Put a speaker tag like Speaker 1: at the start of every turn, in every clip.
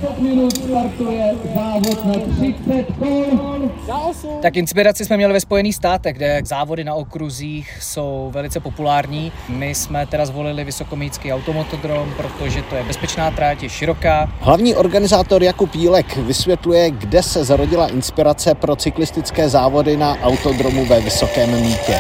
Speaker 1: 10 minut startuje závod na 30 kol.
Speaker 2: Tak inspiraci jsme měli ve Spojených státech, kde závody na okruzích jsou velice populární. My jsme teda zvolili Vysokomíťský automotodrom, protože to je bezpečná trať, je široká.
Speaker 3: Hlavní organizátor Jakub Jílek vysvětluje, kde se zarodila inspirace pro cyklistické závody na autodromu ve Vysokém Mýtě.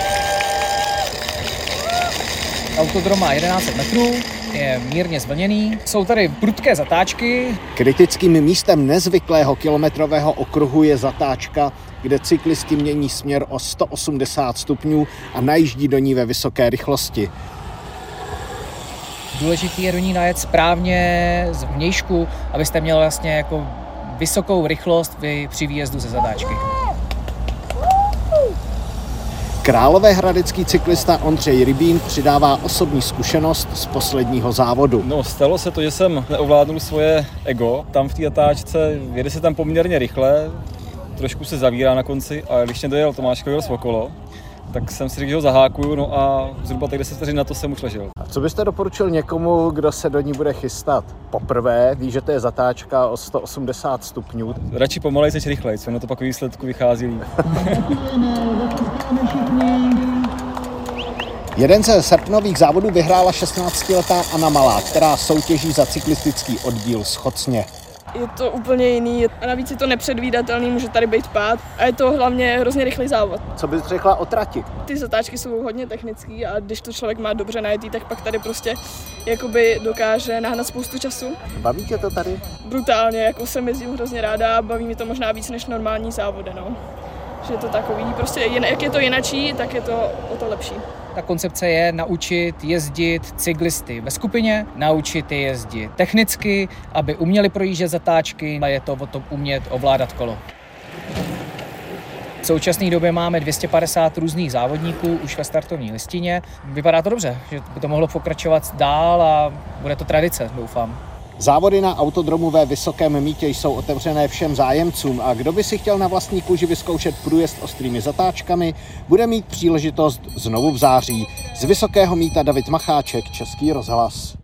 Speaker 2: Autodrom má 1100 metrů, je mírně zvlněný, jsou tady prudké zatáčky.
Speaker 3: Kritickým místem nezvyklého kilometrového okruhu je zatáčka, kde cyklisti mění směr o 180 stupňů a najíždí do ní ve vysoké rychlosti.
Speaker 2: Důležitý je do ní najet správně z vnějšku, abyste měli vlastně jako vysokou rychlost při výjezdu ze zatáčky.
Speaker 3: Královéhradecký cyklista Ondřej Rybín přidává osobní zkušenost z posledního závodu.
Speaker 4: No, stalo se to, že jsem neovládnul svoje ego. Tam v té zatáčce jede se tam poměrně rychle, trošku se zavírá na konci a když mě dojel Tomáš Kojil okolo, tak jsem si řekl, že ho zahákuju, no a zhruba tak 10 vteřin na to jsem už ležel.
Speaker 3: A co byste doporučil někomu, kdo se do ní bude chystat? Poprvé, ví, že to je zatáčka o 180 stupňů.
Speaker 4: Radši pomalej než rychlej, co na to pak výsledku vychází líp.
Speaker 3: Jeden ze srpnových závodů vyhrála 16letá Anna Malá, která soutěží za cyklistický oddíl z Chocně.
Speaker 5: Je to úplně jiný a navíc je to nepředvídatelný, může tady být pád a je to hlavně hrozně rychlý závod.
Speaker 3: Co bys řekla o trati?
Speaker 5: Ty zatáčky jsou hodně technický a když to člověk má dobře najetý, tak pak tady prostě jakoby dokáže nahnat spoustu času.
Speaker 3: Baví tě to tady?
Speaker 5: Brutálně, jako jsem jezdím hrozně ráda a baví mi to možná víc než normální závody, no. Že je to takový, prostě jak je to jinačí, tak je to o to lepší.
Speaker 2: Ta koncepce je naučit jezdit cyklisty ve skupině, naučit je jezdit technicky, aby uměli projíždět zatáčky a je to o tom umět ovládat kolo. V současné době máme 250 různých závodníků už ve startovní listině. Vypadá to dobře, že by to mohlo pokračovat dál a bude to tradice, doufám.
Speaker 3: Závody na autodromu ve Vysokém Mýtě jsou otevřené všem zájemcům a kdo by si chtěl na vlastní kůži vyzkoušet průjezd ostrými zatáčkami, bude mít příležitost znovu v září. Z Vysokého Mýta David Macháček, Český rozhlas.